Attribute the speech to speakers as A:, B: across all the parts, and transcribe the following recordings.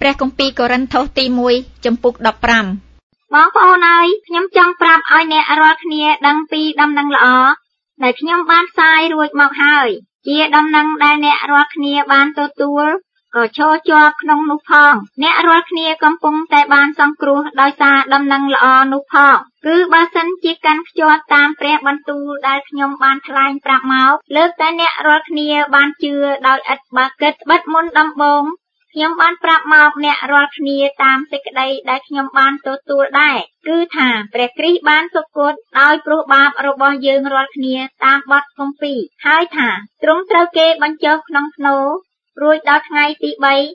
A: ព្រះគម្ពីរកូរិនថូសទី1ចំពុក15បងប្អូនអើយខ្ញុំចង់ប្រាប់ឲ្យអ្នករាល់គ្នាដឹងពីដំណឹងល្អដែលខ្ញុំបានផ្សាយរួចមកហើយជាដំណឹងដែលអ្នករាល់គ្នាបានទទួលក៏ឈរជាប់ក្នុងនោះផងអ្នករាល់គ្នាកំពុងតែបានសង្គ្រោះដោយសារដំណឹងល្អនោះផងគឺបើសិនជាកាន់ខ្ជាប់តាមព្រះបន្ទូលដែលខ្ញុំបានថ្លែងប្រាប់មកលើកតែអ្នករាល់គ្នាបានជឿដោយឥតបើគិតបិទមុនដំបូងខ្ញុំបានប្រាប់មកអ្នករាល់គ្នាតាមសេចក្តីដែលខ្ញុំបានទទួលដែរគឺថាព្រះគ្រីស្ទបានសុគតដោយព្រោះបាបរបស់យើងរាល់គ្នាតាមបទគម្ពីរហើយថាទ្រង់ត្រូវគេបញ្ចុះក្នុងភ្នូររួចដល់ថ្ងៃទី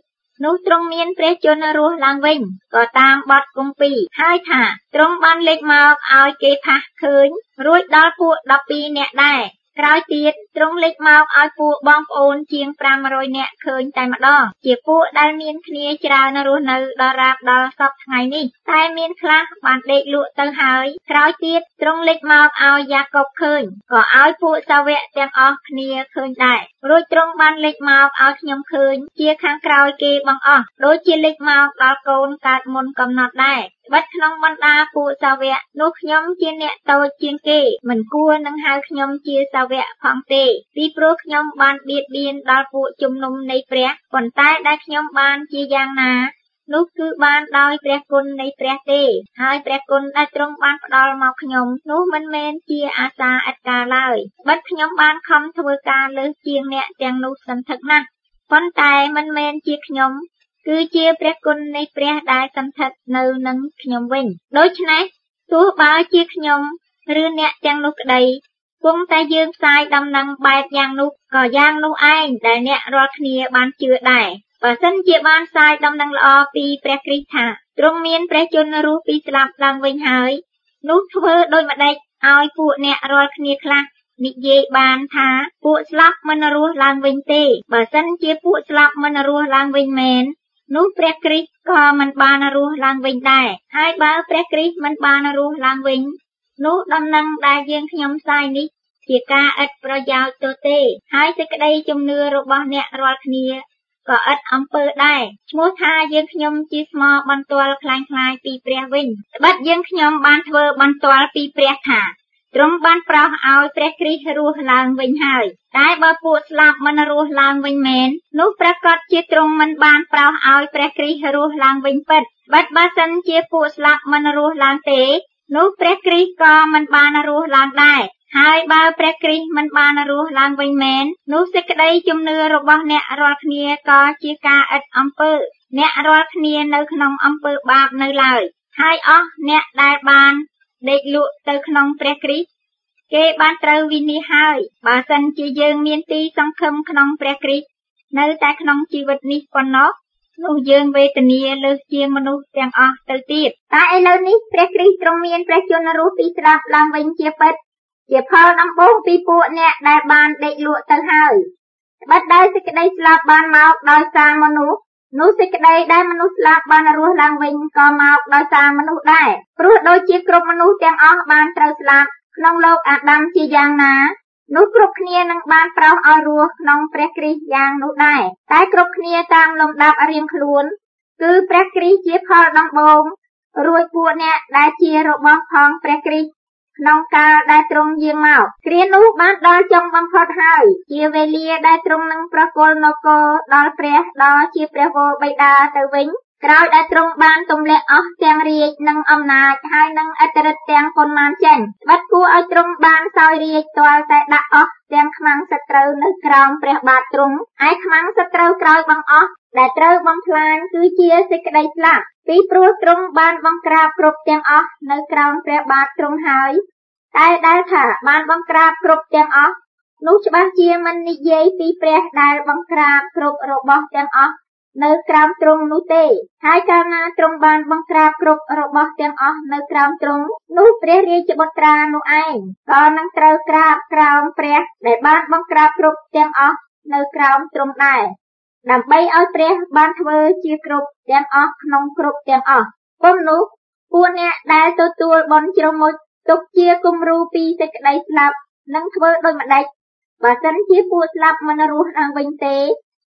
A: 3នោះទ្រង់មានព្រះជន្មរស់ឡើងវិញក៏តាមបទគម្ពីរហើយថាទ្រង់បានលេចមកឲ្យគេផាសឃើញរួចដល់ពួក12នាក់ដែរក្រោយទៀតទ្រង់លេចមកឲ្យពួកបងប្អូនជាង500នាក់ឃើញតែម្ដងជាពួកដែលមានគ្នាច្រើនរស់នៅដល់រាបដល់សពថ្ងៃនេះតែមានខ្លះបានដេកលក់ទៅហើយក្រោយទៀតទ្រង់លេចមកឲ្យយ៉ាកុបឃើញក៏ឲ្យពួកសាវកទាំងអស់គ្នាឃើញដែររួចទ្រង់បានលេចមកឲ្យខ្ញុំឃើញជាខាងក្រោយគេបង្អស់ដូចជាលេចមកដល់កូនកើតមុនកំណត់ដែរបិទក្នុងបណ្ដាពួកសាវកនោះខ្ញុំជាអ្នកតូចជាងគេមិនគួរនឹងហៅខ្ញុំជាសាវកផងទេពីព្រោះខ្ញុំបានបៀតបៀនដល់ពួកជំនុំនៃព្រះប៉ុន្តែដែលខ្ញុំបានជាយ៉ាងណានោះគឺបានដោយព្រះគុណនៃព្រះទេហើយព្រះគុណដែលទ្រង់បានផ្ដល់មកខ្ញុំនោះមិនមែនជាអាសាឥតការឡើយបិទខ្ញុំបានខំធ្វើការលើសជាងអ្នកទាំងនោះសន្ធឹកណាស់ប៉ុន្តែមិនមែនជាខ្ញុំគឺជាព្រះគុណនៃព្រះដែលសន្ធិដ្ឋនៅនឹងខ្ញុំវិញដូច្នេះទោះបើជាខ្ញុំឬអ្នកទាំងនោះក្តីគង់តែយើងផ្សាយដំណឹងបែបយ៉ាងនោះក៏យ៉ាងនោះឯងដែលអ្នករាល់គ្នាបានជឿដែរបើសិនជាបានផ្សាយដំណឹងល្អពីព្រះគ្រីស្ទថាទ្រង់មានព្រះជន្មរស់ពីស្លាប់ឡើងវិញហើយនោះធ្វើដូចម្ដេចឲ្យពួកអ្នករាល់គ្នាខ្លះនិយាយបានថាពួកស្លាប់មិនរស់ឡើងវិញទេបើសិនជាពួកស្លាប់មិនរស់ឡើងវិញមែននោះព្រះគ្រីស្ទក៏មិនបានរស់ឡើងវិញដែរហើយបើព្រះគ្រីស្ទមិនបានរស់ឡើងវិញនោះដំណឹងដែលយើងខ្ញុំផ្សាយនេះជាការឥតប្រយោជន៍ទៅទេហើយសេចក្តីជំនឿរបស់អ្នករាល់គ្នាក៏ឥតអំពើដែរឈ្មោះថាយើងខ្ញុំជាស្មោបន្ទាល់คล้ายពីព្រះវិញត្បិតយើងខ្ញុំបានធ្វើបន្ទាល់ពីព្រះថាទ្រង់បានប្រោសឲ្យព្រះគ្រីស្ទរស់ឡើងវិញហើយតែបើពួកស្លាប់មិនរស់ឡើងវិញមែននោះប្រកាសជាទ្រង់មិនបានប្រោសឲ្យព្រះគ្រីស្ទរស់ឡើងវិញពិតបើសិនជាពួកស្លាប់មិនរស់ឡើងទេនោះព្រះគ្រីស្ទក៏មិនបានរស់ឡើងដែរហើយបើព្រះគ្រីស្ទមិនបានរស់ឡើងវិញមែននោះសេចក្តីជំនឿរបស់អ្នករាល់គ្នាក៏ជាការឥតអំពើអ្នករាល់គ្នានៅក្នុងអំពើបាបនៅឡើយហើយអស់អ្នកដែលបានដេកលក់ទៅក្នុងព្រះគ្រីស្ទគេបានត្រូវវិនិច្ឆ័យហើយបើសិនជាយើងមានទីសង្ឃឹមក្នុងព្រះគ្រីស្ទនៅតែក្នុងជីវិតនេះប៉ុណ្ណោះនោះយើងវេទនាលើសជាមនុស្សទាំងអស់ទៅទៀតតែឥឡូវនេះព្រះគ្រីស្ទទ្រង់មានព្រះជន្មរស់ពីស្លាប់ឡើងវិញជាពិតជាផលដំបូងពីពួកអ្នកដែលបានដេកលក់ទៅហើយត្បិតដែលសេចក្តីស្លាប់បានមកដោយសារមនុស្សនោះសេចក្តីដែលមនុស្សស្លាប់បានរស់ឡើងវិញក៏មកដោយសារមនុស្សដែរព្រោះដូចជាគ្រប់មនុស្សទាំងអស់បានត្រូវស្លាប់ក្នុងលោកអាដាមជាយ៉ាងណានោះគ្រប់គ្នានឹងបានប្រោសឲ្យរស់ក្នុងព្រះគ្រីស្ទយ៉ាងនោះដែរតែគ្រប់គ្នាតាមលំដាប់រៀងខ្លួនគឺព្រះគ្រីស្ទជាផលដំបូងរួចពួកអ្នកដែលជារបស់ផងព្រះគ្រីស្ទក្នុងកាលដែលទ្រង់យាងមកគ្រានោះបានដល់ចុងបំផុតហើយជាវេលាដែលទ្រង់នឹងប្រគល់នគរដល់ព្រះដ៏ជាព្រះវរបិតាទៅវិញក្រោយដែលទ្រង់បានទម្លាក់អស់ទាំងរាជនិងអំណាចហើយនឹងឥទ្ធិឫទ្ធិទាំងប៉ុន្មានចេញបាត់គួរឲ្យទ្រង់បានសោយរាជទាល់តែដាក់អស់ទាំងខ្មាំងសត្រូវនៅក្រោមព្រះបាទទ្រង់ហើយខ្មាំងសត្រូវក្រោយបង្អស់ដែលត្រូវបំផ្លាញគឺជាសេចក្តីស្លាប់ពីព្រោះទ្រង់បានបង្ក្រាបគ្រប់ទាំងអស់នៅក្រោមព្រះបាទទ្រង់ហើយតែដែលថាបានបង្ក្រាបគ្រប់ទាំងអស់នោះច្បាស់ជាមិននិយាយពីព្រះដែលបង្ក្រាបគ្រប់របស់ទាំងអស់នៅក្រោមទ្រង់នោះទេហើយកាលណាទ្រង់បានបង្ក្រាបគ្រប់របស់ទាំងអស់នៅក្រោមទ្រង់នោះព្រះរាជបុត្រានោះឯងក៏នឹងត្រូវក្រាបក្រោមព្រះដែលបានបង្ក្រាបគ្រប់ទាំងអស់នៅក្រោមទ្រង់ដែរដើម្បីឲ្យព្រះបានធ្វើជាគ្រប់ទាំងអស់ក្នុងគ្រប់ទាំងអស់ពុំនោះពួកអ្នកដែលទទួលបុណ្យជ្រមុជទុកជាគំរូពីសេចក្តីស្លាប់នឹងធ្វើដូចម្ដេចបើសិនជាពួកស្លាប់មិនរស់ឡើងវិញទេ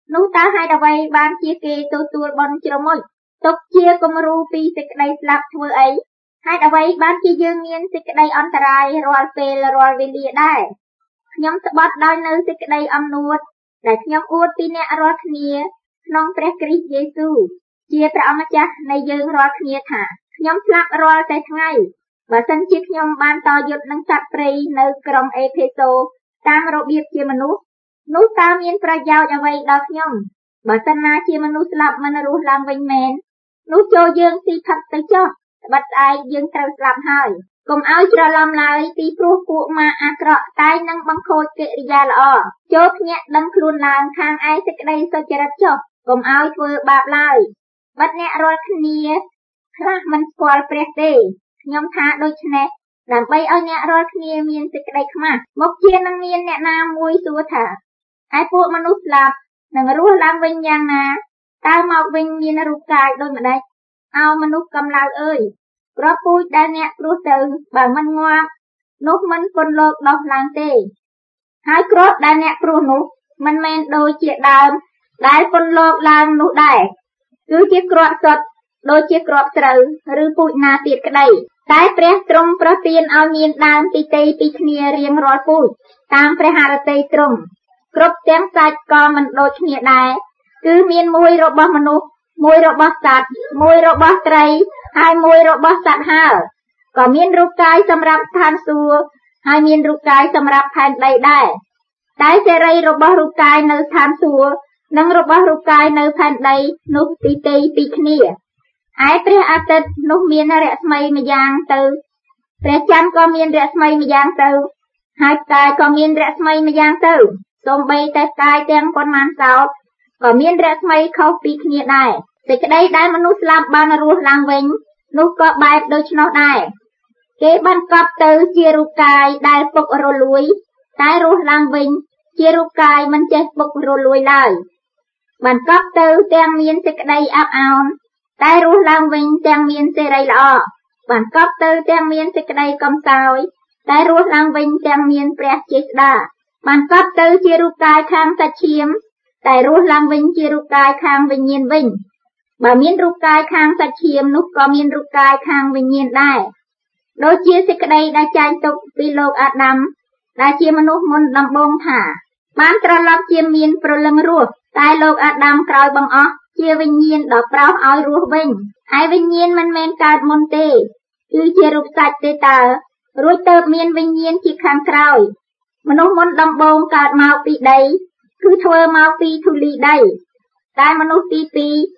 A: នោះតើហេតុអ្វីបានជាគេទទួលបន់ជ្រមុជទុកជាគំរូពីសេចក្តីស្លាប់ធ្វើអីហេតុអ្វីបានជាយើងមានសេចក្តីអន្តរាយរាល់ពេលរាល់វេលាដែរខ្ញុំស្បត់ដោយនៅសេចក្តីអំនួតដែលខ្ញុំអួតពីអ្នករាល់គ្នាក្នុងព្រះគ្រីស្ទយេស៊ូវជាព្រះអម្ចាស់នៃយើងរាល់គ្នាថាខ្ញុំស្លាប់រាល់តែថ្ងៃបើសិនជាខ្ញុំបានតយុទ្ធនឹងសត្វព្រៃនៅក្រុងអេផេសូតាមរបៀបជាមនុស្សនោះតើមានប្រយោជន៍អ្វីដល់ខ្ញុំបើសិនណាជាមនុស្សស្លាប់មិនរស់ឡើងវិញមែននោះចូលយើងស៊ីផឹកទៅចុះត្បិតស្អែកយើងត្រូវស្លាប់ហើយកុំឲ្យច្រឡំឡើយពីព្រោះពួកម៉ាអាក្រក់តែនឹងបង្ខូចកិរិយាល្អចូលភ្ញាក់ដឹងខ្លួនឡើងខាងឯសេចក្តីសុចរិតចុះកុំឲ្យធ្វើបាបឡើយបាត់អ្នករាល់គ្នាខ្លះមិនស្គាល់ព្រះទេខ្ញុំថាដូច្នេះដើម្បីឲ្យអ្នករាល់គ្នាមានសេចក្តីខ្មាស់មកជានឹងមានអ្នកណាមួយសួរថាឯពួកមនុស្សស្លាប់នឹងរស់ឡើងវិញយ៉ាងណាតើមកវិញមានរូបកាយដូចម្ដេចអោមនុស្សកំឡៅអើយគ្រាប់ពូជដែលអ្នកព្រោះទៅបើមិនងាប់នោះមិនពន្លកដោះឡើងទេហើយគ្រាប់ដែលអ្នកព្រោះនោះមិនមែនដូចជាដើមដែលពន្លកឡើងនោះដែរគឺជាគ្រាប់សុទ្ធដូចជាគ្រាប់ស្រូវឬពូជណាទៀតក្តីតែព្រះទ្រង់ប្រទានឲ្យមានដើមទីតីពីគ្នារៀងរាល់ពូជតាមព្រះハរតីទ្រង់គ្រប់ទាំងសាច់ក៏មិនដូចគ្នាដែរគឺមានមួយរបស់មនុស្សមួយរបស់សត្វមួយរបស់ត្រីហើយមួយរបស់សត្វហើរក៏មានរូបកាយសម្រាប់ឋានសួគ៌ហើយមានរូបកាយសម្រាប់ផែនដីដែរតែសេរីរបស់រូបកាយនៅឋានសួគ៌និងរបស់រូបកាយនៅផែនដីនោះទីតីពីគ្នាឯព្រះអាទិត្យនោះមានរស្មីម្យ៉ាងទៅព្រះច័ន្ទក៏មានរស្មីម្យ៉ាងទៅហើយផ្កាយក៏មានរស្មីម្យ៉ាងទៅសូម្បីតែផ្កាយទាំងប៉ុន្មានសោតក៏មានរស្មីខុសពីគ្នាដែរសេចក្តីដែលមនុស្សស្លាប់បានរស់ឡើងវិញនោះក៏បែបដូច្នោះដែរគេបានកប់ទៅជារូបកាយដែលពុករលួយតែរស់ឡើងវិញជារូបកាយមិនចេះពុករលួយឡើយបានកប់ទៅទាំងមានសេចក្តីអាប់អោនតែរស់ឡើងវិញទាំងមានសេរីល្អបានកប់ទៅទាំងមានសេចក្តីកំសោយតែរស់ឡើងវិញទាំងមានព្រះចេស្តាបានកប់ទៅជារូបកាយខាងសាច់ឈាមតែរស់ឡើងវិញជារូបកាយខាងវិញ្ញាណវិញបើមានរូបកាយខាងសាច់ឈាមនោះក៏មានរូបកាយខាងវិញ្ញាណដែរដូចជាសេចក្តីដែលចែងទុកពីលោកអាដាមដែលជាមនុស្សមុនដំបូងថាបានត្រឡប់ជាមានព្រលឹងរស់តែលោកអាដាមក្រោយបង្អស់ជាវិញ្ញាណដ៏ប្រោសឲ្យរស់វិញហើយវិញ្ញាណមិនមែនកើតមុនទេគឺជារូបសាច់ទេតើរួចទៅមានវិញ្ញាណជាខាងក្រោយមនុស្សមុនដំបូងកើតមកពីដីគឺធ្វើមកពីធូលីដីតែមនុស្សទី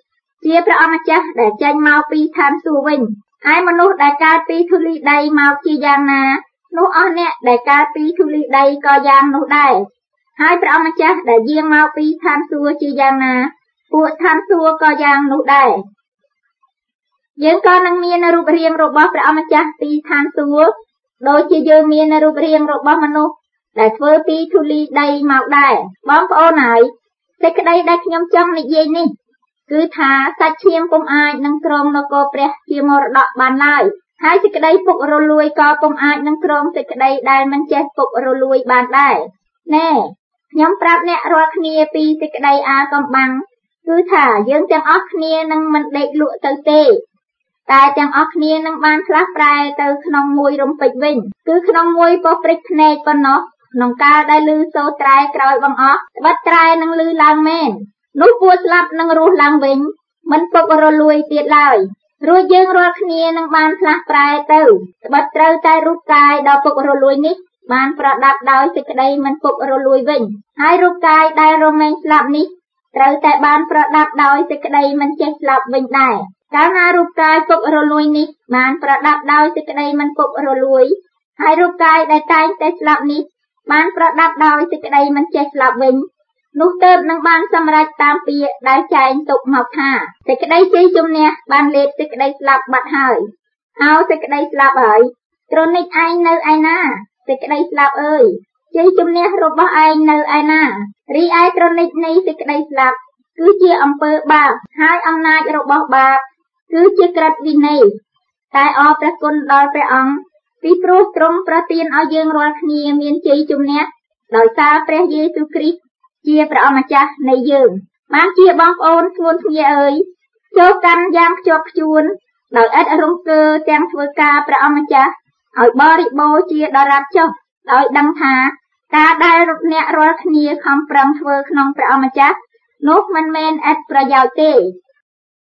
A: 2ជាព្រះអម្ចាស់ដែលចេញមកពីឋានសួគ៌វិញហើយមនុស្សដែលកើតពីធូលីដីមកជាយ៉ាងណានោះអស់អ្នកដែលកើតពីធូលីដីក៏យ៉ាងនោះដែរហើយព្រះអម្ចាស់ដែលយាងមកពីឋានសួគ៌ជាយ៉ាងណាពួកឋានសួគ៌ក៏យ៉ាងនោះដែរយើងក៏នឹងមានរូបរាងរបស់ព្រះអម្ចាស់ពីឋានសួគ៌ដូចជាយើងមានរូបរាងរបស់មនុស្សដែលធ្វើពីធូលីដីមកដែរបងប្អូនហើយសេចក្តីដែលខ្ញុំចង់និយាយនេះគឺថាសាច់ឈាមពុំអាចនឹងគ្រងនគរព្រះជាមរតកបានឡើយហើយសេចក្តីពុករលួយក៏ពុំអាចនឹងគ្រងសេចក្តីដែលមិនចេះពុករលួយបានដែរណែខ្ញុំប្រាប់អ្នករាល់គ្នាពីសេចក្តីអាកំបាំងគឺថាយើងទាំងអស់គ្នានឹងមិនដេកលក់ទៅទេតែទាំងអស់គ្នានឹងបានផ្លាស់ប្រែទៅក្នុងមួយរំពេចវិញគឺក្នុងមួយពោះព្រិចភ្នែកប៉ុណ្ណោះក្នុងកាលដែលឮសូរត្រែក្រោយបង្អស់ត្បិតត្រែនឹងឮឡើងមែននោះពួកស្លាប់នឹងរស់ឡើងវិញមិនពុករលួយទៀតឡើយរួចយើងរាល់គ្នានឹងបានផ្លាស់ប្រែទៅត្បិតត្រូវតែរូបកាយដ៏ពុករលួយនេះបានប្រដាប់ដោយសេចក្តីមិនពុករលួយវិញហើយរូបកាយដែលរមែងស្លាប់នេះត្រូវតែបានប្រដាប់ដោយសេចក្តីមិនចេះស្លាប់វិញដែរកាលណារូបកាយពុករលួយនេះបានប្រដាប់ដោយសេចក្តីមិនពុករលួយហើយរូបកាយដែលតែងតែស្លាប់នេះបានប្រដាប់ដោយសេចក្តីមិនចេះស្លាប់វិញនោះទើបនឹងបានសម្រេចតាមពាក្យដែលចែងទុកមកថាសេចក្តីជ័យជំនះបានលេបសេចក្តីស្លាប់បាត់ហើយអោសេចក្តីស្លាប់ហើយត្រនិចឯងនៅឯណាសេចក្តីស្លាប់អើយជ័យជំនះរបស់ឯងនៅឯណារីឯត្រនិចនៃសេចក្តីស្លាប់គឺជាអំពើបាបហើយអំណាចរបស់បាបគឺជាក្រឹតវិន័យតែអរព្រះគុណដល់ព្រះអង្គពីព្រោះទ្រង់ប្រទានឲ្យយើងរាល់គ្នាមានជ័យជំនះដោយសារព្រះយេស៊ូវគ្រីស្ទជាព្រះអម្ចាស់នៃយើងបានជាបងប្អូនធ្ងន់ធ្ងរអើយចូលកាន់យ៉ាងខ្ជាប់ខ្ជួនដោយឥតរង្គើទាំងធ្វើការព្រះអម្ចាស់ឲ្យបរិបូរណ៍ជាដរាបចុះដោយដឹងថាការដែលអ្នករាល់គ្នាខំប្រឹងធ្វើក្នុងព្រះអម្ចាស់នោះមិនមែនឥតប្រយោជន៍ទេ